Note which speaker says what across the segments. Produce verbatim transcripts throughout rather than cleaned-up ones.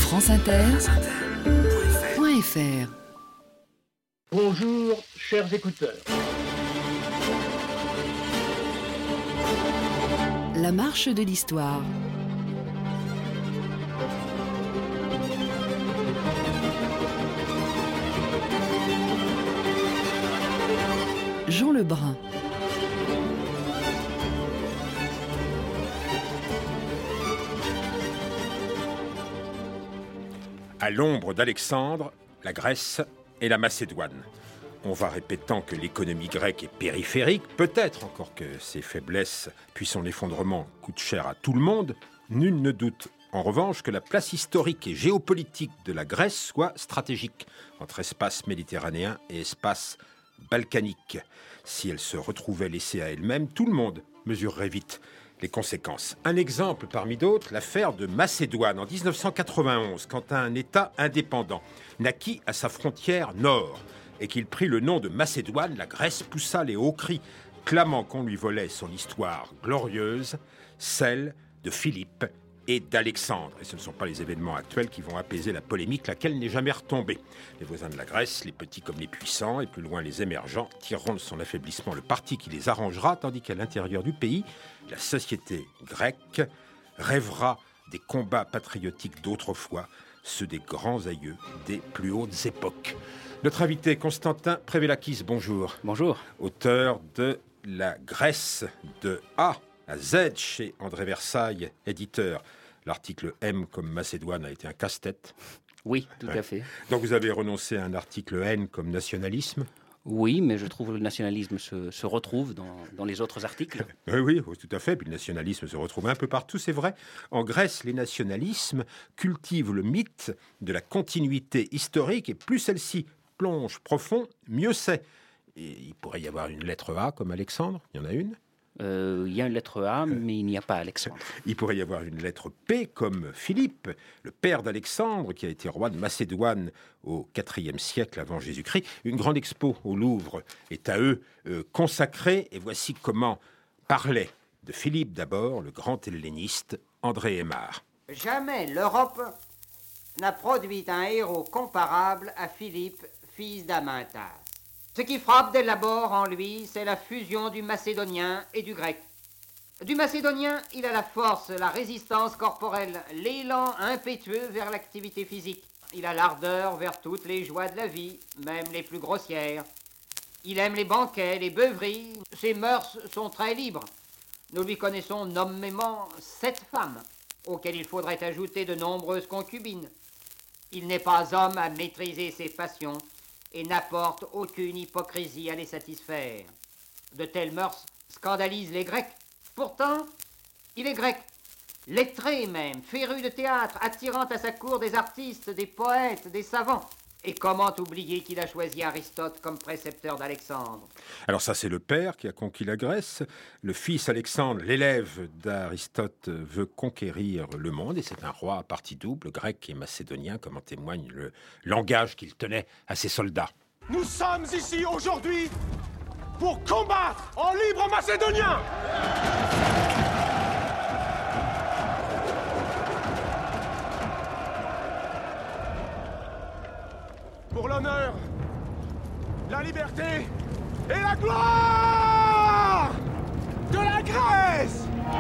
Speaker 1: France Inter, point F R.
Speaker 2: Bonjour, chers écouteurs.
Speaker 1: La marche de l'histoire. Jean Lebrun.
Speaker 3: À l'ombre d'Alexandre, la Grèce et la Macédoine. On va répétant que l'économie grecque est périphérique, peut-être encore que ses faiblesses, puis son effondrement coûtent cher à tout le monde. Nul ne doute en revanche que la place historique et géopolitique de la Grèce soit stratégique entre espace méditerranéen et espace balkanique. Si elle se retrouvait laissée à elle-même, tout le monde mesurerait vite les conséquences. Un exemple parmi d'autres, l'affaire de Macédoine en dix-neuf cent quatre-vingt-onze, quand un État indépendant naquit à sa frontière nord et qu'il prit le nom de Macédoine, la Grèce poussa les hauts cris, clamant qu'on lui volait son histoire glorieuse, celle de Philippe et d'Alexandre. Et ce ne sont pas les événements actuels qui vont apaiser la polémique, laquelle n'est jamais retombée. Les voisins de la Grèce, les petits comme les puissants, et plus loin les émergents, tireront de son affaiblissement le parti qui les arrangera, tandis qu'à l'intérieur du pays, la société grecque rêvera des combats patriotiques d'autrefois, ceux des grands aïeux des plus hautes époques. Notre invité, Constantin Prévelakis, bonjour.
Speaker 4: Bonjour.
Speaker 3: Auteur de La Grèce de A à Z chez André Versailles, éditeur. L'article M comme Macédoine a été un casse-tête.
Speaker 4: Oui, tout
Speaker 3: ouais.
Speaker 4: à fait.
Speaker 3: Donc vous avez renoncé à un article N comme nationalisme.
Speaker 4: Oui, mais je trouve que le nationalisme se, se retrouve dans, dans les autres articles.
Speaker 3: Oui, oui, tout à fait. Puis le nationalisme se retrouve un peu partout, c'est vrai. En Grèce, les nationalismes cultivent le mythe de la continuité historique, et plus celle-ci plonge profond, mieux c'est. Et il pourrait y avoir une lettre A comme Alexandre, il y en a une.
Speaker 4: Euh, il y a une lettre A, mais il n'y a pas Alexandre.
Speaker 3: Il pourrait y avoir une lettre P comme Philippe, le père d'Alexandre, qui a été roi de Macédoine au quatrième siècle avant Jésus-Christ. Une grande expo au Louvre est à eux euh, consacrée. Et voici comment parlait de Philippe d'abord, le grand helléniste André Aimard.
Speaker 5: Jamais l'Europe n'a produit un héros comparable à Philippe, fils d'Amyntas. Ce qui frappe dès l'abord en lui, c'est la fusion du macédonien et du grec. Du macédonien, il a la force, la résistance corporelle, l'élan impétueux vers l'activité physique. Il a l'ardeur vers toutes les joies de la vie, même les plus grossières. Il aime les banquets, les beuveries, ses mœurs sont très libres. Nous lui connaissons nommément sept femmes, auxquelles il faudrait ajouter de nombreuses concubines. Il n'est pas homme à maîtriser ses passions, et n'apporte aucune hypocrisie à les satisfaire. De telles mœurs scandalisent les Grecs. Pourtant, il est grec, lettré même, féru de théâtre, attirant à sa cour des artistes, des poètes, des savants. Et comment oublier qu'il a choisi Aristote comme précepteur d'Alexandre ?
Speaker 3: Alors ça, c'est le père qui a conquis la Grèce. Le fils Alexandre, l'élève d'Aristote, veut conquérir le monde. Et c'est un roi à partie double, grec et macédonien, comme en témoigne le langage qu'il tenait à ses soldats.
Speaker 6: Nous sommes ici aujourd'hui pour combattre en libre macédonien. Pour l'honneur, la liberté et la gloire de la Grèce!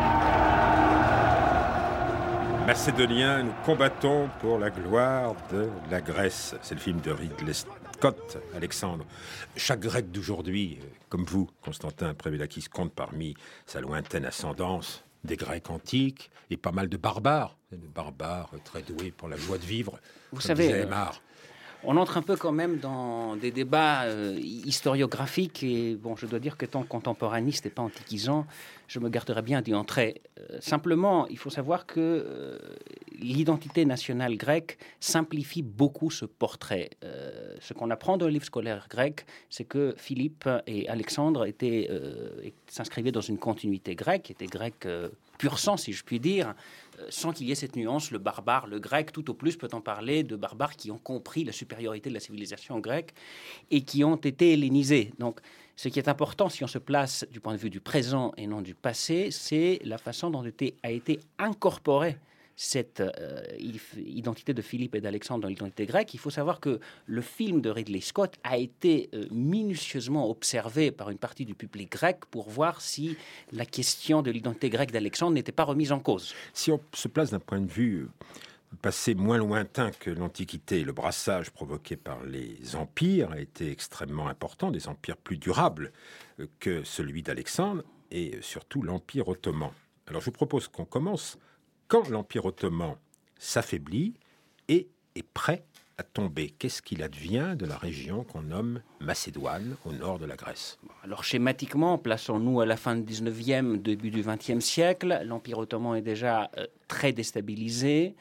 Speaker 3: Macédoniens, nous combattons pour la gloire de la Grèce. C'est le film de Ridley Scott, Alexandre. Chaque Grec d'aujourd'hui, comme vous, Constantin Prévelakis, compte parmi sa lointaine ascendance des Grecs antiques et pas mal de barbares. Des barbares très doués pour la joie de vivre.
Speaker 4: Vous
Speaker 3: comme
Speaker 4: savez,
Speaker 3: disait Aimard.
Speaker 4: On entre un peu quand même dans des débats euh, historiographiques et bon, je dois dire que tant contemporaniste et pas antiquisant, je me garderai bien d'y entrer. Euh, simplement, il faut savoir que euh, l'identité nationale grecque simplifie beaucoup ce portrait. Euh, ce qu'on apprend dans le livre scolaire grec, c'est que Philippe et Alexandre étaient, euh, s'inscrivaient dans une continuité grecque, étaient grecs euh, pur sang, si je puis dire, euh, sans qu'il y ait cette nuance, le barbare, le grec. Tout au plus peut-on parler de barbares qui ont compris la supériorité de la civilisation grecque et qui ont été hellénisés. Donc, ce qui est important, si on se place du point de vue du présent et non du passé, c'est la façon dont a été incorporée cette euh, identité de Philippe et d'Alexandre dans l'identité grecque, il faut savoir que le film de Ridley Scott a été euh, minutieusement observé par une partie du public grec pour voir si la question de l'identité grecque d'Alexandre n'était pas remise en cause.
Speaker 3: Si on se place d'un point de vue passé moins lointain que l'Antiquité, le brassage provoqué par les empires a été extrêmement important, des empires plus durables que celui d'Alexandre et surtout l'Empire ottoman. Alors je vous propose qu'on commence quand l'Empire ottoman s'affaiblit et est prêt à tomber. Qu'est-ce qu'il advient de la région qu'on nomme Macédoine, au nord de la Grèce?
Speaker 4: Alors schématiquement, plaçons-nous à la fin du dix-neuvième, début du vingtième siècle. L'Empire ottoman est déjà euh, très déstabilisé.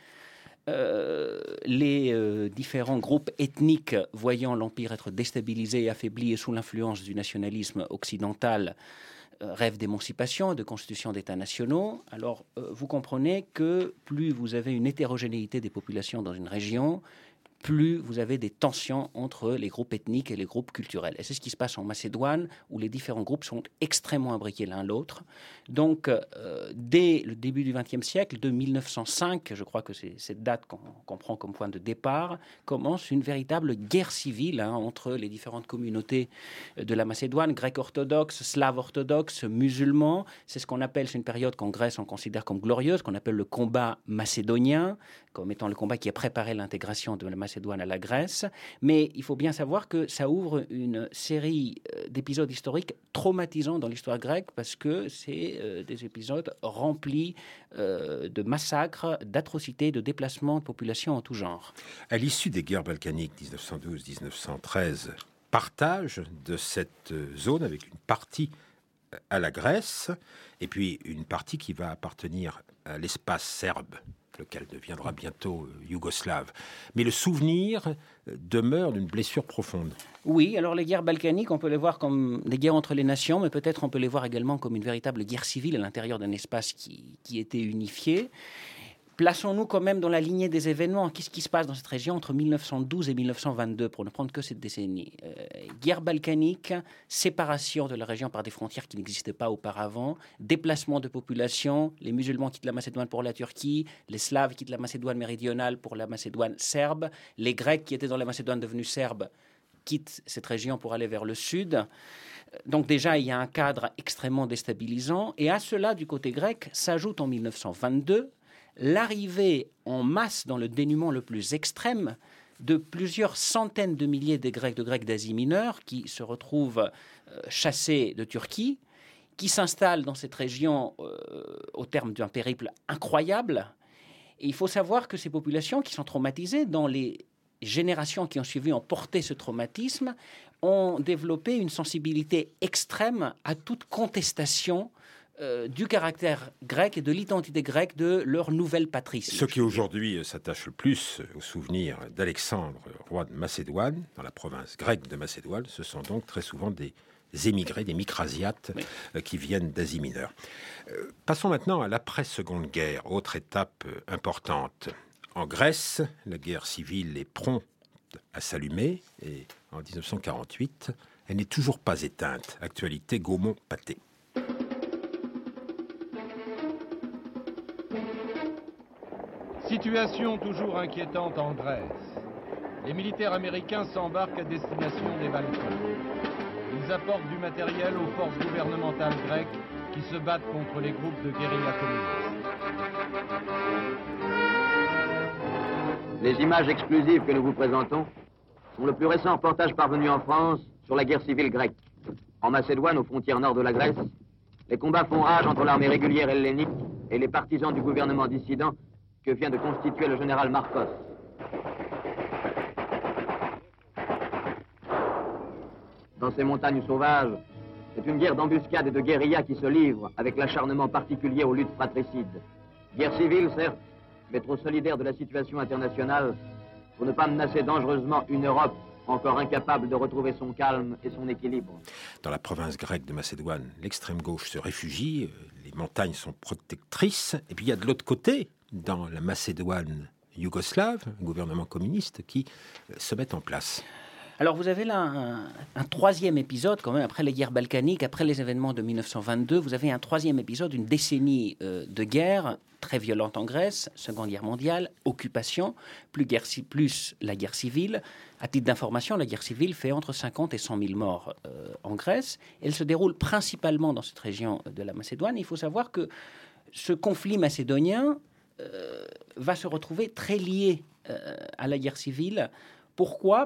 Speaker 4: Euh, les euh, différents groupes ethniques voyant l'Empire être déstabilisé et affaibli et sous l'influence du nationalisme occidental euh, rêvent d'émancipation, de constitution d'États nationaux. Alors euh, vous comprenez que plus vous avez une hétérogénéité des populations dans une région, plus vous avez des tensions entre les groupes ethniques et les groupes culturels. Et c'est ce qui se passe en Macédoine, où les différents groupes sont extrêmement imbriqués l'un l'autre. Donc, euh, dès le début du vingtième siècle, de mille neuf cent cinq, je crois que c'est cette date qu'on, qu'on prend comme point de départ, commence une véritable guerre civile hein, entre les différentes communautés de la Macédoine, grecs orthodoxes, slaves orthodoxes, musulmans. C'est ce qu'on appelle, c'est une période qu'en Grèce on considère comme glorieuse, qu'on appelle le combat macédonien, comme étant le combat qui a préparé l'intégration de la Macédoine à la Grèce. Mais il faut bien savoir que ça ouvre une série d'épisodes historiques traumatisants dans l'histoire grecque parce que c'est euh, des épisodes remplis euh, de massacres, d'atrocités, de déplacements de populations en tout genre.
Speaker 3: À l'issue des guerres balkaniques dix-neuf cent douze à dix-neuf cent treize, partage de cette zone avec une partie à la Grèce et puis une partie qui va appartenir à l'espace serbe, lequel deviendra bientôt yougoslave. Mais le souvenir demeure d'une blessure profonde.
Speaker 4: Oui, alors les guerres balkaniques, on peut les voir comme des guerres entre les nations, mais peut-être on peut les voir également comme une véritable guerre civile à l'intérieur d'un espace qui, qui était unifié. Plaçons-nous quand même dans la lignée des événements. Qu'est-ce qui se passe dans cette région entre mille neuf cent douze et mille neuf cent vingt-deux, pour ne prendre que cette décennie? euh, Guerre balkanique, séparation de la région par des frontières qui n'existaient pas auparavant, déplacement de population, les musulmans quittent la Macédoine pour la Turquie, les Slaves quittent la Macédoine méridionale pour la Macédoine serbe, les Grecs qui étaient dans la Macédoine devenue serbe quittent cette région pour aller vers le sud. Donc déjà, il y a un cadre extrêmement déstabilisant. Et à cela, du côté grec, s'ajoute en mille neuf cent vingt-deux l'arrivée en masse dans le dénuement le plus extrême de plusieurs centaines de milliers de Grecs, de Grecs d'Asie mineure qui se retrouvent euh, chassés de Turquie, qui s'installent dans cette région euh, au terme d'un périple incroyable. Et il faut savoir que ces populations qui sont traumatisées, dans les générations qui ont suivi, ont porté ce traumatisme, ont développé une sensibilité extrême à toute contestation Euh, du caractère grec et de l'identité grecque de leur nouvelle patrie.
Speaker 3: Ce qui aujourd'hui s'attache le plus au souvenir d'Alexandre, roi de Macédoine, dans la province grecque de Macédoine, ce sont donc très souvent des émigrés, des micrasiates oui. euh, qui viennent d'Asie mineure. Euh, passons maintenant à l'après-seconde guerre, autre étape euh, importante. En Grèce, la guerre civile est prompte à s'allumer et en dix-neuf cent quarante-huit, elle n'est toujours pas éteinte. Actualité Gaumont-Pathé.
Speaker 2: Situation toujours inquiétante en Grèce. Les militaires américains s'embarquent à destination des Balkans. Ils apportent du matériel aux forces gouvernementales grecques qui se battent contre les groupes de guérilla communistes.
Speaker 7: Les images exclusives que nous vous présentons sont le plus récent reportage parvenu en France sur la guerre civile grecque. En Macédoine, aux frontières nord de la Grèce, les combats font rage entre l'armée régulière hellénique et les partisans du gouvernement dissident que vient de constituer le général Marcos. Dans ces montagnes sauvages, c'est une guerre d'embuscade et de guérilla qui se livre avec l'acharnement particulier aux luttes fratricides. Guerre civile, certes, mais trop solidaire de la situation internationale pour ne pas menacer dangereusement une Europe encore incapable de retrouver son calme et son équilibre.
Speaker 3: Dans la province grecque de Macédoine, l'extrême gauche se réfugie, les montagnes sont protectrices, et puis il y a de l'autre côté, dans la Macédoine yougoslave, un gouvernement communiste qui se met en place.
Speaker 4: Alors, vous avez là un, un troisième épisode, quand même, après les guerres balkaniques, après les événements de mille neuf cent vingt-deux, vous avez un troisième épisode, une décennie euh, de guerre très violente en Grèce, Seconde Guerre mondiale, occupation, plus, guerre, plus la guerre civile. À titre d'information, la guerre civile fait entre cinquante et cent mille morts euh, en Grèce. Elle se déroule principalement dans cette région de la Macédoine. Il faut savoir que ce conflit macédonien euh, va se retrouver très lié euh, à la guerre civile. Pourquoi ?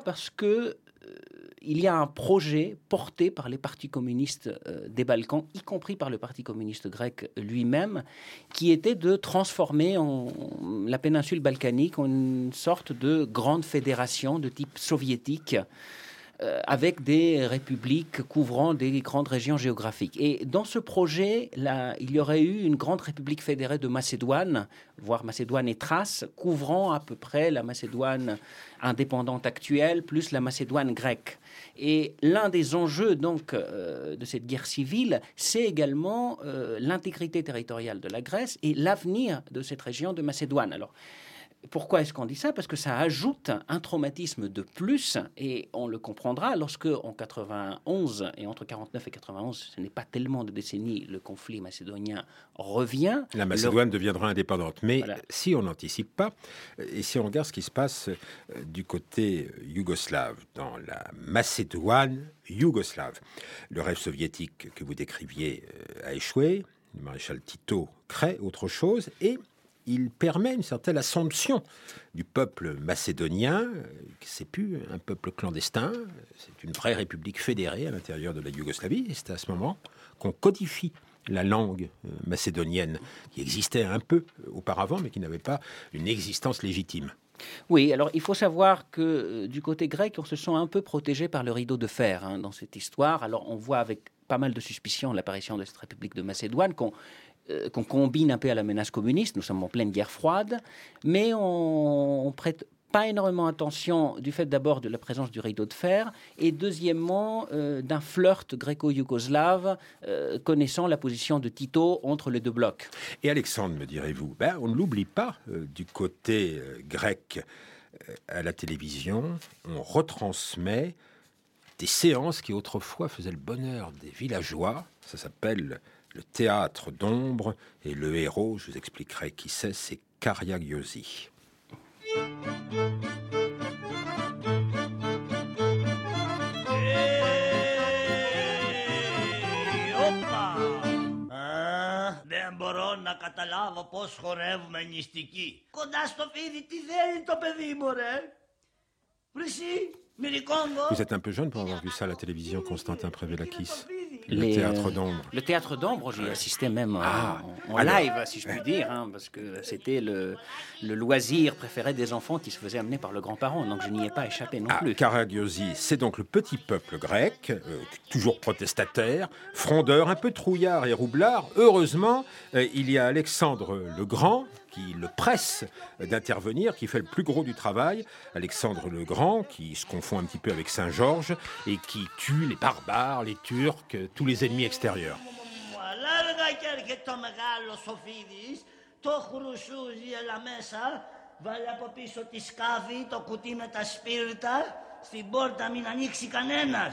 Speaker 4: Parce que euh, il y a un projet porté par les partis communistes euh, des Balkans, y compris par le Parti communiste grec lui-même, qui était de transformer en, la péninsule balkanique en une sorte de grande fédération de type soviétique, euh, avec des républiques couvrant des grandes régions géographiques. Et dans ce projet, là, il y aurait eu une grande république fédérée de Macédoine, voire Macédoine et Thrace, couvrant à peu près la Macédoine indépendante actuelle, plus la Macédoine grecque. Et l'un des enjeux donc euh, de cette guerre civile, c'est également euh, l'intégrité territoriale de la Grèce et l'avenir de cette région de Macédoine. Alors, pourquoi est-ce qu'on dit ça ? Parce que ça ajoute un traumatisme de plus, et on le comprendra lorsque, en quatre-vingt-onze, et entre quarante-neuf et quatre-vingt-onze, ce n'est pas tellement de décennies, le conflit macédonien revient.
Speaker 3: La Macédoine
Speaker 4: le...
Speaker 3: deviendra indépendante. Mais
Speaker 4: voilà.
Speaker 3: Si on n'anticipe pas, et si on regarde ce qui se passe du côté yougoslave, dans la Macédoine yougoslave, le rêve soviétique que vous décriviez a échoué, le maréchal Tito crée autre chose, et il permet une certaine assomption du peuple macédonien, c'est plus un peuple clandestin, c'est une vraie république fédérée à l'intérieur de la Yougoslavie, et c'est à ce moment qu'on codifie la langue macédonienne, qui existait un peu auparavant, mais qui n'avait pas une existence légitime.
Speaker 4: Oui, alors il faut savoir que euh, du côté grec, on se sent un peu protégé par le rideau de fer hein, dans cette histoire. Alors on voit avec pas mal de suspicion l'apparition de cette République de Macédoine, qu'on euh, qu'on combine un peu à la menace communiste. Nous sommes en pleine guerre froide, mais on, on prête pas énormément attention du fait d'abord de la présence du rideau de fer et deuxièmement euh, d'un flirt gréco-yougoslave euh, connaissant la position de Tito entre les deux blocs.
Speaker 3: Et Alexandre, me direz-vous, ben, on ne l'oublie pas, euh, du côté euh, grec euh, à la télévision, on retransmet des séances qui autrefois faisaient le bonheur des villageois. Ça s'appelle le théâtre d'ombre et le héros, je vous expliquerai qui c'est, c'est Karagiozis.
Speaker 8: Δεν μπορώ να καταλάβω πώς χορεύουμε νηστικοί. Κοντά στο φίδι τι θέλει το παιδί μου ρε. Βρυσί, μυρικόγκο.
Speaker 3: Vous êtes un peu jeune pour avoir vu ça à la télévision, Constantin Prévelakis. Le
Speaker 4: Les,
Speaker 3: théâtre d'ombre.
Speaker 4: Le théâtre d'ombre, j'y assistais même en,
Speaker 3: Ah,
Speaker 4: en
Speaker 3: alors.
Speaker 4: live, si je puis dire, hein, parce que c'était le, le loisir préféré des enfants qui se faisait amener par le grand-parent, donc je n'y ai pas échappé non
Speaker 3: Ah,
Speaker 4: plus.
Speaker 3: Karagiozis, c'est donc le petit peuple grec, euh, toujours protestataire, frondeur, un peu trouillard et roublard. Heureusement, euh, il y a Alexandre le Grand qui le presse d'intervenir, qui fait le plus gros du travail. Alexandre le Grand, qui se confond un petit peu avec Saint-Georges et qui tue les barbares, les Turcs, tous les ennemis extérieurs.
Speaker 8: Λάργα και έρχεται ο μεγάλος ο φίδης, το χρουσούζει έλα μέσα, βάλε από πίσω τη σκάφη, το κουτί με τα σπίρτα, στην πόρτα μην ανοίξει κανένας.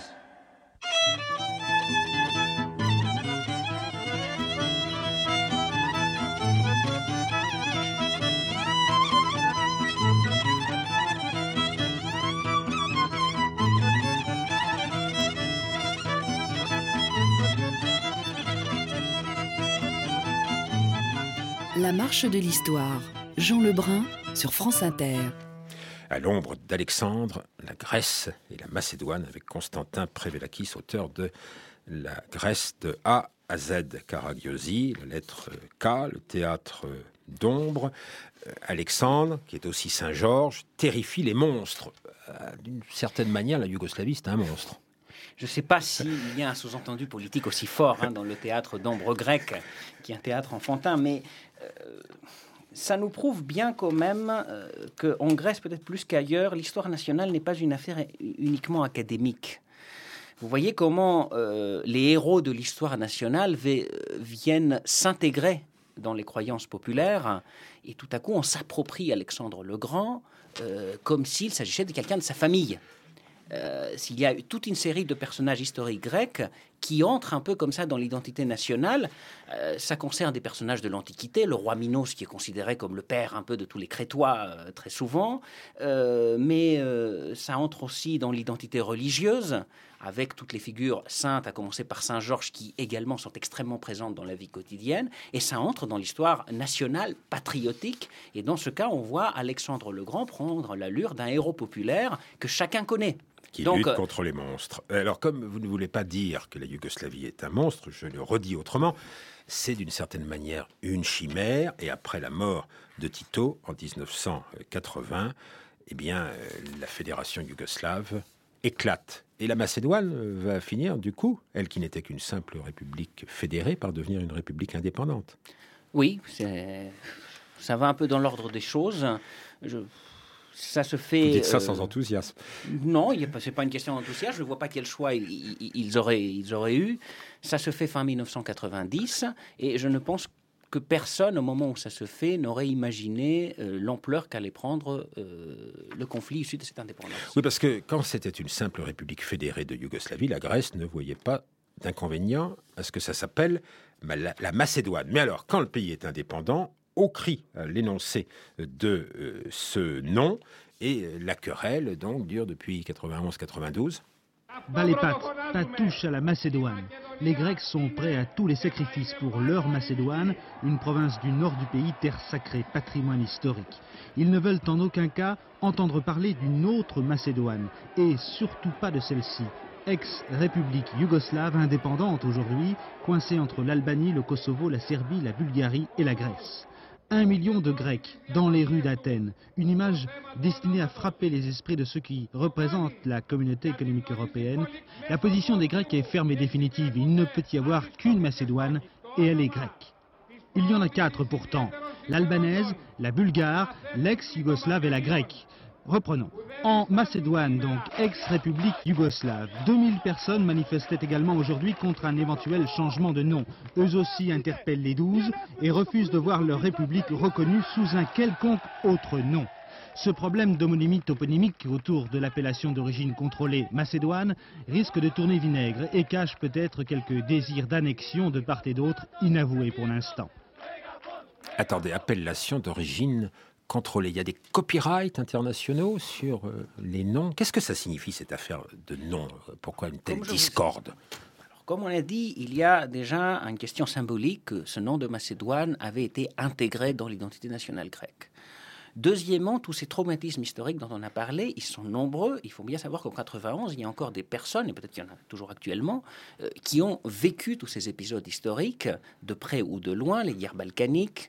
Speaker 1: La marche de l'histoire. Jean Lebrun sur France Inter.
Speaker 3: À l'ombre d'Alexandre, la Grèce et la Macédoine, avec Constantin Prévelakis, auteur de La Grèce de A à Z. Karagiozis, la lettre K, le théâtre d'ombre. Alexandre, qui est aussi Saint-Georges, terrifie les monstres. D'une certaine manière, la Yougoslavie, c'est un monstre.
Speaker 4: Je ne sais pas s'il y a un sous-entendu politique aussi fort hein, dans le théâtre d'ombre grec, qui est un théâtre enfantin, mais euh, ça nous prouve bien quand même euh, qu'en Grèce, peut-être plus qu'ailleurs, l'histoire nationale n'est pas une affaire uniquement académique. Vous voyez comment euh, les héros de l'histoire nationale v- viennent s'intégrer dans les croyances populaires, et tout à coup on s'approprie Alexandre le Grand euh, comme s'il s'agissait de quelqu'un de sa famille. euh, s'il y a toute une série de personnages historiques grecs qui entrent un peu comme ça dans l'identité nationale. Euh, ça concerne des personnages de l'Antiquité, le roi Minos qui est considéré comme le père un peu de tous les Crétois euh, très souvent, euh, mais euh, ça entre aussi dans l'identité religieuse, avec toutes les figures saintes, à commencer par Saint Georges, qui également sont extrêmement présentes dans la vie quotidienne, et ça entre dans l'histoire nationale, patriotique, et dans ce cas, on voit Alexandre le Grand prendre l'allure d'un héros populaire que chacun connaît.
Speaker 3: Qui
Speaker 4: Donc,
Speaker 3: lutte contre les monstres. Alors, comme vous ne voulez pas dire que la Yougoslavie est un monstre, je le redis autrement, c'est d'une certaine manière une chimère, et après la mort de Tito en dix-neuf cent quatre-vingts, eh bien, euh, la fédération yougoslave éclate. Et la Macédoine va finir, du coup, elle qui n'était qu'une simple république fédérée, par devenir une république indépendante.
Speaker 4: Oui, c'est... ça va un peu dans l'ordre des choses. Je... Ça se fait.
Speaker 3: Vous dites ça
Speaker 4: euh...
Speaker 3: sans enthousiasme.
Speaker 4: Non, ce n'est pas une question d'enthousiasme. Je ne vois pas quel choix ils, ils, auraient, ils auraient eu. Ça se fait fin dix-neuf cent quatre-vingt-dix. Et je ne pense que personne, au moment où ça se fait, n'aurait imaginé euh, l'ampleur qu'allait prendre euh, le conflit issu de cette indépendance.
Speaker 3: Oui, parce que quand c'était une simple république fédérée de Yougoslavie, la Grèce ne voyait pas d'inconvénient à ce que ça s'appelle la, la Macédoine. Mais alors, quand le pays est indépendant, au cri à l'énoncé de euh, ce nom, et euh, la querelle donc dure depuis quatre-vingt-onze quatre-vingt-douze.
Speaker 9: Bas les pattes, pas touche à la Macédoine. Les Grecs sont prêts à tous les sacrifices pour leur Macédoine, une province du nord du pays, terre sacrée, patrimoine historique. Ils ne veulent en aucun cas entendre parler d'une autre Macédoine, et surtout pas de celle-ci. Ex-république yougoslave indépendante aujourd'hui, coincée entre l'Albanie, le Kosovo, la Serbie, la Bulgarie et la Grèce. Un million de Grecs dans les rues d'Athènes, une image destinée à frapper les esprits de ceux qui représentent la communauté économique européenne. La position des Grecs est ferme et définitive. Il ne peut y avoir qu'une Macédoine et elle est grecque. Il y en a quatre pourtant, l'albanaise, la bulgare, l'ex-yougoslave et la grecque. Reprenons. En Macédoine, donc ex-république yougoslave, deux mille personnes manifestaient également aujourd'hui contre un éventuel changement de nom. Eux aussi interpellent les douze et refusent de voir leur république reconnue sous un quelconque autre nom. Ce problème d'homonymie toponymique autour de l'appellation d'origine contrôlée Macédoine risque de tourner vinaigre et cache peut-être quelques désirs d'annexion de part et d'autre inavoués pour l'instant.
Speaker 3: Attendez, appellation d'origine contrôlée. Il y a des copyrights internationaux sur euh, les noms. Qu'est-ce que ça signifie, cette affaire de nom? Pourquoi une telle discorde?
Speaker 4: Alors, comme on a dit, il y a déjà une question symbolique que ce nom de Macédoine avait été intégré dans l'identité nationale grecque. Deuxièmement, tous ces traumatismes historiques dont on a parlé, ils sont nombreux. Il faut bien savoir qu'en quatre-vingt-onze, il y a encore des personnes, et peut-être qu'il y en a toujours actuellement, euh, qui ont vécu tous ces épisodes historiques, de près ou de loin, les guerres balkaniques,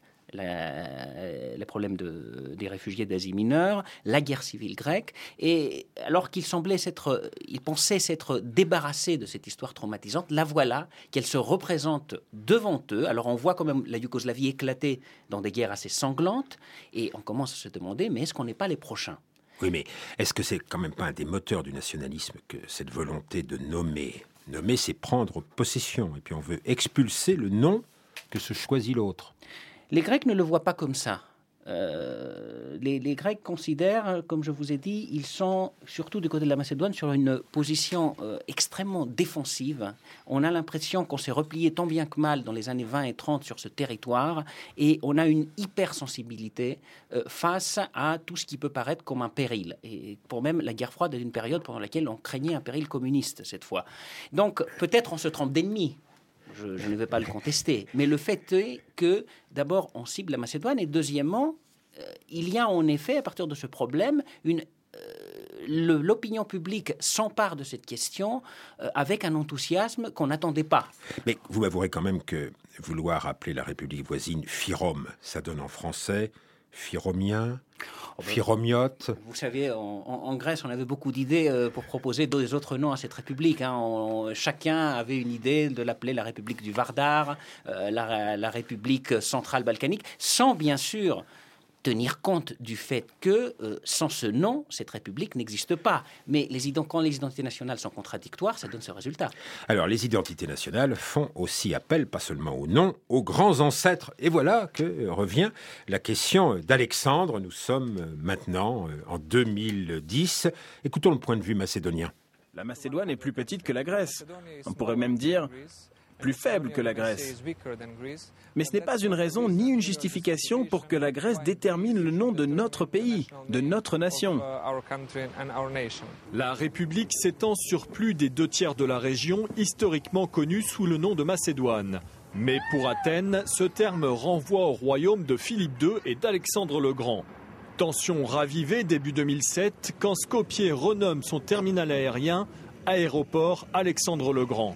Speaker 4: La, les problèmes de, des réfugiés d'Asie mineure, la guerre civile grecque, et alors qu'ils semblaient s'être, ils pensaient s'être débarrassés de cette histoire traumatisante, la voilà qu'elle se représente devant eux. Alors on voit quand même la Yougoslavie éclater dans des guerres assez sanglantes, et on commence à se demander, mais est-ce qu'on n'est pas les prochains?
Speaker 3: Oui, mais est-ce que c'est quand même pas un des moteurs du nationalisme que cette volonté de nommer? Nommer, c'est prendre possession, et puis on veut expulser le nom que se choisit l'autre.
Speaker 4: Les Grecs ne le voient pas comme ça. Euh, les, les Grecs considèrent, comme je vous ai dit, ils sont, surtout du côté de la Macédoine, sur une position euh, extrêmement défensive. On a l'impression qu'on s'est replié tant bien que mal dans les années vingt et trente sur ce territoire, et on a une hypersensibilité euh, face à tout ce qui peut paraître comme un péril. Et pour même la guerre froide est une période pendant laquelle on craignait un péril communiste, cette fois. Donc peut-être on se trompe d'ennemi. Je, je ne vais pas le contester. Mais le fait est que, d'abord, on cible la Macédoine, et deuxièmement, euh, il y a en effet, à partir de ce problème, une, euh, le, l'opinion publique s'empare de cette question euh, avec un enthousiasme qu'on n'attendait pas.
Speaker 3: Mais vous m'avouerez quand même que vouloir appeler la République voisine Fyrom, ça donne en français Phyromien, Phyromiote.
Speaker 4: Vous savez, en, en, en Grèce, on avait beaucoup d'idées euh, pour proposer des autres noms à cette république. Hein. On, chacun avait une idée de l'appeler la République du Vardar, euh, la, la République centrale balkanique, sans bien sûr tenir compte du fait que euh, sans ce nom, cette république n'existe pas. Mais les ident- quand les identités nationales sont contradictoires, ça donne ce résultat.
Speaker 3: Alors, les identités nationales font aussi appel, pas seulement au nom, aux grands ancêtres. Et voilà que euh, revient la question d'Alexandre. Nous sommes euh, maintenant euh, en deux mille dix. Écoutons le point de vue macédonien.
Speaker 10: La Macédoine est plus petite que la Grèce. On pourrait même dire plus faible que la Grèce. Mais ce n'est pas une raison ni une justification pour que la Grèce détermine le nom de notre pays, de notre nation.
Speaker 11: La République s'étend sur plus des deux tiers de la région, historiquement connue sous le nom de Macédoine. Mais pour Athènes, ce terme renvoie au royaume de Philippe deux et d'Alexandre le Grand. Tension ravivée début deux mille sept quand Skopje renomme son terminal aérien Aéroport Alexandre le Grand.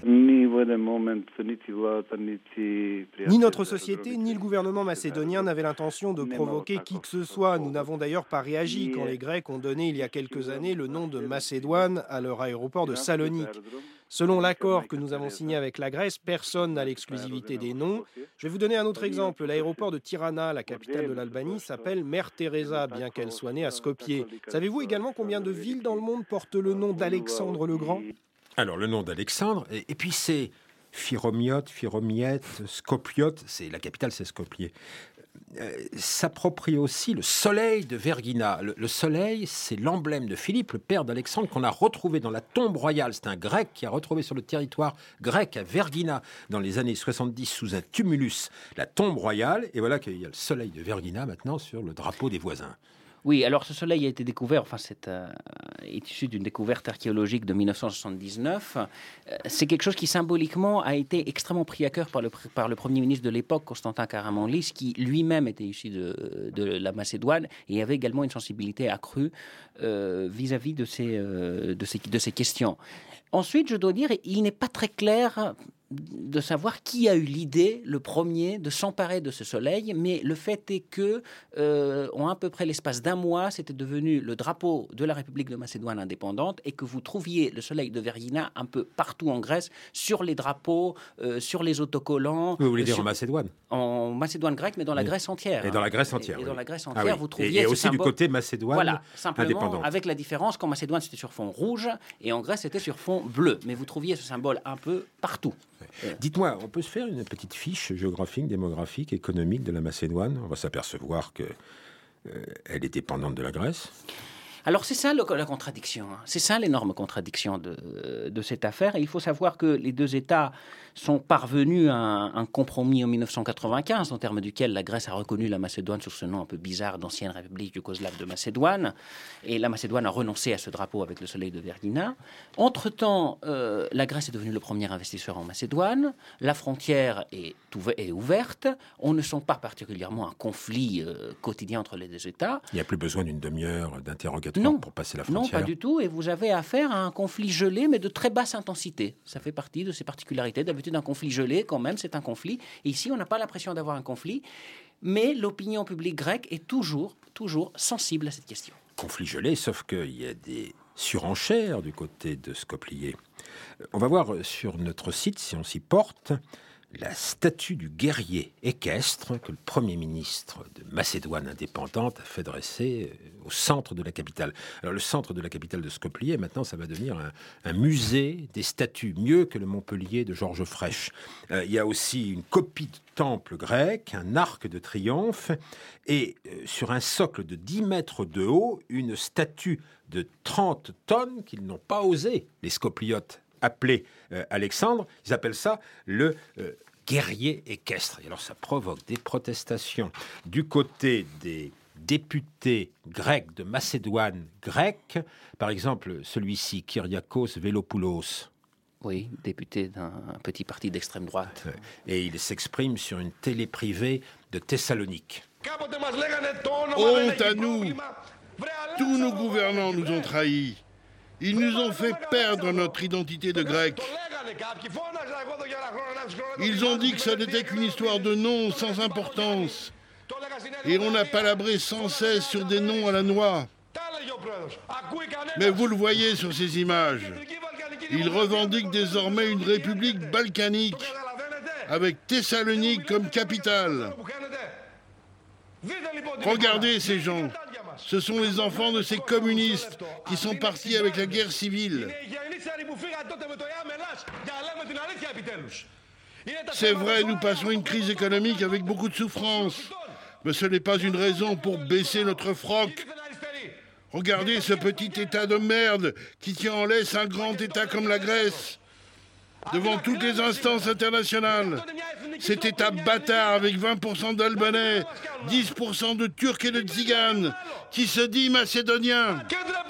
Speaker 12: Ni notre société, ni le gouvernement macédonien n'avaient l'intention de provoquer qui que ce soit. Nous n'avons d'ailleurs pas réagi quand les Grecs ont donné il y a quelques années le nom de Macédoine à leur aéroport de Salonique. Selon l'accord que nous avons signé avec la Grèce, personne n'a l'exclusivité des noms. Je vais vous donner un autre exemple. L'aéroport de Tirana, la capitale de l'Albanie, s'appelle Mère Teresa, bien qu'elle soit née à Skopje. Savez-vous également combien de villes dans le monde portent le nom d'Alexandre le Grand ?
Speaker 3: Alors, le nom d'Alexandre, et, et puis c'est Phiromiote, Phiromiette, Skopiote, c'est, la capitale c'est Skopje. Euh, s'approprie aussi le soleil de Vergina. Le, le soleil, c'est l'emblème de Philippe, le père d'Alexandre, qu'on a retrouvé dans la tombe royale. C'est un grec qui a retrouvé sur le territoire grec à Vergina dans les années soixante-dix sous un tumulus la tombe royale. Et voilà qu'il y a le soleil de Vergina maintenant sur le drapeau des voisins.
Speaker 4: Oui, alors ce soleil a été découvert, enfin c'est euh, est issu d'une découverte archéologique de mille neuf cent soixante-dix-neuf. Euh, c'est quelque chose qui symboliquement a été extrêmement pris à cœur par le, par le Premier ministre de l'époque, Constantin Karamanlis, qui lui-même était issu de, de la Macédoine et avait également une sensibilité accrue euh, vis-à-vis de ces, euh, de, ces, de ces questions. Ensuite, je dois dire, il n'est pas très clair de savoir qui a eu l'idée, le premier, de s'emparer de ce soleil, mais le fait est que, euh, en à peu près l'espace d'un mois, c'était devenu le drapeau de la République de Macédoine indépendante et que vous trouviez le soleil de Vergina un peu partout en Grèce, sur les drapeaux, euh, sur les autocollants.
Speaker 3: Vous voulez
Speaker 4: euh,
Speaker 3: dire
Speaker 4: sur...
Speaker 3: en Macédoine ?
Speaker 4: En Macédoine grecque, mais dans la
Speaker 3: oui.
Speaker 4: Grèce entière.
Speaker 3: Et dans la Grèce entière.
Speaker 4: Et, et
Speaker 3: oui.
Speaker 4: dans la Grèce
Speaker 3: ah
Speaker 4: entière,
Speaker 3: oui.
Speaker 4: vous trouviez
Speaker 3: Et, et
Speaker 4: ce
Speaker 3: aussi
Speaker 4: symbole...
Speaker 3: du côté Macédoine
Speaker 4: voilà, simplement,
Speaker 3: indépendante.
Speaker 4: Avec la différence qu'en Macédoine, c'était sur fond rouge et en Grèce, c'était sur fond bleu. Mais vous trouviez ce symbole un peu partout.
Speaker 3: Ouais. Dites-moi, on peut se faire une petite fiche géographique, démographique, économique de la Macédoine ? On va s'apercevoir qu'elle euh, est dépendante de la Grèce.
Speaker 4: Alors c'est ça le, la contradiction, hein. C'est ça l'énorme contradiction de, de cette affaire. Et il faut savoir que les deux États sont parvenus à un, un compromis en mille neuf cent quatre-vingt-quinze, en termes duquel la Grèce a reconnu la Macédoine sous ce nom un peu bizarre d'ancienne République yougoslave de Macédoine. Et la Macédoine a renoncé à ce drapeau avec le soleil de Vergina. Entre-temps, euh, la Grèce est devenue le premier investisseur en Macédoine. La frontière est, ouv- est ouverte. On ne sent pas particulièrement un conflit euh, quotidien entre les deux États.
Speaker 3: Il n'y a plus besoin d'une demi-heure d'interrogatoire
Speaker 4: non,
Speaker 3: pour passer la frontière.
Speaker 4: Non, pas du tout. Et vous avez affaire à un conflit gelé, mais de très basse intensité. Ça fait partie de ses particularités. D'habitude, un conflit gelé, quand même, c'est un conflit. Et ici, on n'a pas l'impression d'avoir un conflit. Mais l'opinion publique grecque est toujours, toujours sensible à cette question.
Speaker 3: Conflit gelé, sauf qu'il y a des surenchères du côté de Skopje. On va voir sur notre site, si on s'y porte, la statue du guerrier équestre que le Premier ministre de Macédoine indépendante a fait dresser au centre de la capitale. Alors le centre de la capitale de Skopje, maintenant ça va devenir un, un musée des statues, mieux que le Montpellier de Georges Frêche. Euh, il y a aussi une copie de temple grec, un arc de triomphe, et euh, sur un socle de dix mètres de haut, une statue de trente tonnes qu'ils n'ont pas osé, les Scopliotes, appelé euh, Alexandre. Ils appellent ça le euh, guerrier équestre. Et alors ça provoque des protestations du côté des députés grecs de Macédoine grecque. Par exemple, celui-ci, Kyriakos Velopoulos.
Speaker 4: Oui, député d'un petit parti d'extrême droite.
Speaker 3: Et il s'exprime sur une télé privée de Thessalonique.
Speaker 13: Honte à nous! Tous nos gouvernants nous ont trahis. Ils nous ont fait perdre notre identité de Grecs. Ils ont dit que ça n'était qu'une histoire de noms sans importance. Et on a palabré sans cesse sur des noms à la noix. Mais vous le voyez sur ces images. Ils revendiquent désormais une république balkanique, avec Thessalonique comme capitale. Regardez ces gens. Ce sont les enfants de ces communistes qui sont partis avec la guerre civile. C'est vrai, nous passons une crise économique avec beaucoup de souffrance. Mais ce n'est pas une raison pour baisser notre froc. Regardez ce petit État de merde qui tient en laisse un grand État comme la Grèce. Devant toutes les instances internationales. Cet État bâtard avec vingt pour cent d'Albanais, dix pour cent de Turcs et de Tziganes, qui se dit macédonien.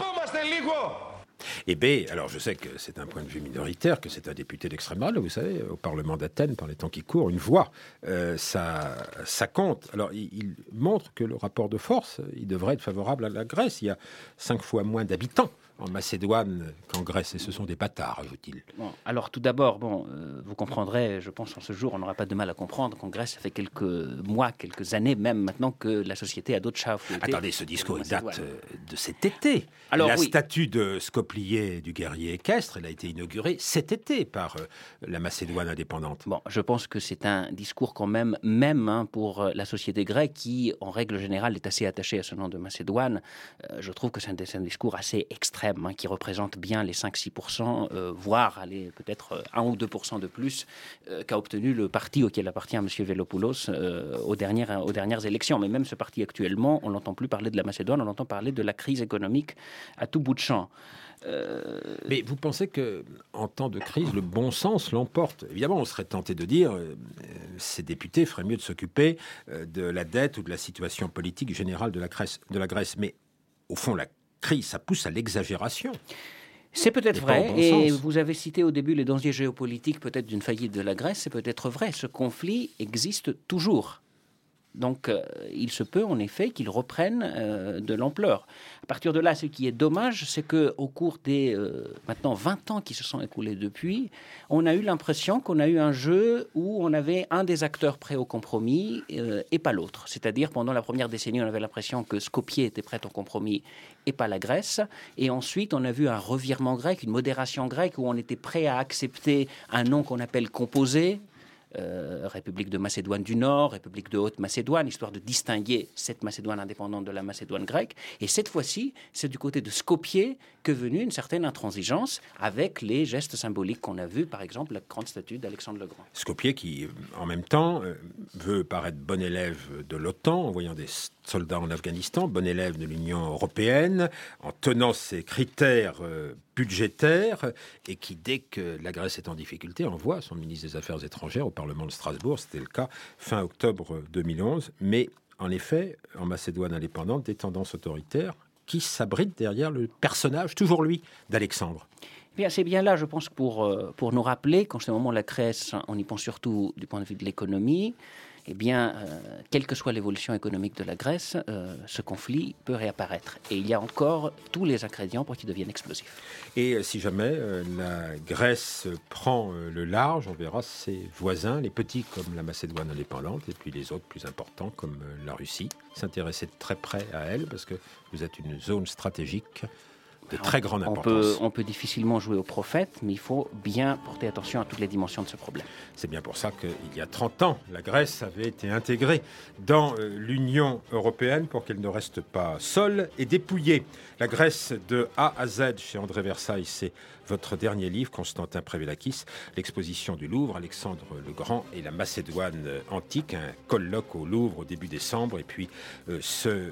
Speaker 3: Et B, alors je sais que c'est un point de vue minoritaire, que c'est un député d'extrême droite, vous savez, au Parlement d'Athènes, par les temps qui courent, une voix, euh, ça, ça compte. Alors il, il montre que le rapport de force, il devrait être favorable à la Grèce. Il y a cinq fois moins d'habitants en Macédoine qu'en Grèce, et ce sont des bâtards, ajoute-t-il.
Speaker 4: Bon, alors tout d'abord, bon, euh, vous comprendrez, je pense en ce jour, on n'aura pas de mal à comprendre qu'en Grèce, ça fait quelques mois, quelques années même maintenant que la société a d'autres chats à fouetter.
Speaker 3: Attendez, ce discours il date de cet été.
Speaker 4: Alors,
Speaker 3: la
Speaker 4: oui.
Speaker 3: statue de Scoplier du guerrier équestre, elle a été inaugurée cet été par euh, la Macédoine indépendante.
Speaker 4: Bon, je pense que c'est un discours quand même, même hein, pour la société grecque qui, en règle générale, est assez attachée à ce nom de Macédoine. Euh, je trouve que c'est un, c'est un discours assez extrême. Hein, qui représente bien les cinq à six pour cent, euh, voire allez, peut-être un ou deux pour cent de plus euh, qu'a obtenu le parti auquel appartient M. Velopoulos euh, aux, dernières, aux dernières élections. Mais même ce parti actuellement, on n'entend plus parler de la Macédoine, on entend parler de la crise économique à tout bout de champ.
Speaker 3: Euh... Mais vous pensez qu'en temps de crise, le bon sens l'emporte? Évidemment, on serait tenté de dire euh, ces députés feraient mieux de s'occuper euh, de la dette ou de la situation politique générale de la Grèce. De la Grèce. Mais au fond, la crise, ça pousse à l'exagération.
Speaker 4: C'est peut-être vrai,
Speaker 3: bon
Speaker 4: et
Speaker 3: sens.
Speaker 4: Vous avez cité au début les dangers géopolitiques peut-être d'une faillite de la Grèce, c'est peut-être vrai. Ce conflit existe toujours. Donc, euh, il se peut en effet qu'il reprenne euh, de l'ampleur. À partir de là, ce qui est dommage, c'est qu'au cours des euh, maintenant vingt ans qui se sont écoulés depuis, on a eu l'impression qu'on a eu un jeu où on avait un des acteurs prêt au compromis euh, et pas l'autre. C'est-à-dire, pendant la première décennie, on avait l'impression que Skopje était prête au compromis et pas la Grèce. Et ensuite, on a vu un revirement grec, une modération grecque où on était prêt à accepter un nom qu'on appelle composé. Euh, République de Macédoine du Nord, République de Haute-Macédoine, histoire de distinguer cette Macédoine indépendante de la Macédoine grecque. Et cette fois-ci, c'est du côté de Skopje qu'est venue une certaine intransigeance avec les gestes symboliques qu'on a vus, par exemple la grande statue d'Alexandre le Grand.
Speaker 3: Skopje qui, en même temps, veut paraître bon élève de l'OTAN, en voyant des soldats en Afghanistan, bon élève de l'Union européenne, en tenant ses critères euh, budgétaires, et qui, dès que la Grèce est en difficulté, envoie son ministre des Affaires étrangères au Parlement de Strasbourg. C'était le cas fin octobre deux mille onze. Mais, en effet, en Macédoine indépendante, des tendances autoritaires qui s'abritent derrière le personnage, toujours lui, d'Alexandre.
Speaker 4: Bien, c'est bien là, je pense, pour, pour nous rappeler qu'en ce moment, la Grèce, on y pense surtout du point de vue de l'économie. Eh bien, euh, quelle que soit l'évolution économique de la Grèce, euh, ce conflit peut réapparaître. Et il y a encore tous les ingrédients pour qu'il devienne explosif.
Speaker 3: Et euh, si jamais euh, la Grèce prend euh, le large, on verra ses voisins, les petits comme la Macédoine indépendante, et puis les autres plus importants comme euh, la Russie, s'intéresser de très près à elle, parce que vous êtes une zone stratégique de très grande
Speaker 4: on
Speaker 3: importance.
Speaker 4: Peut, on peut difficilement jouer au prophète, mais il faut bien porter attention à toutes les dimensions de ce problème.
Speaker 3: C'est bien pour ça qu'il y a trente ans, la Grèce avait été intégrée dans euh, l'Union européenne pour qu'elle ne reste pas seule et dépouillée. La Grèce de A à Z chez André Versailles, c'est votre dernier livre, Constantin Prévélakis, l'exposition du Louvre, Alexandre le Grand et la Macédoine antique, un colloque au Louvre au début décembre, et puis euh, ce euh,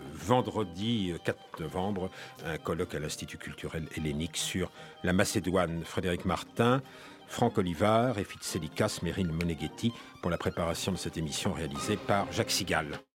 Speaker 3: vendredi quatre novembre, un colloque à l'Institut culturel hellénique sur la Macédoine. Frédéric Martin, Franck Olivard et Fitsélikas Meryl Moneghetti pour la préparation de cette émission réalisée par Jacques Sigal.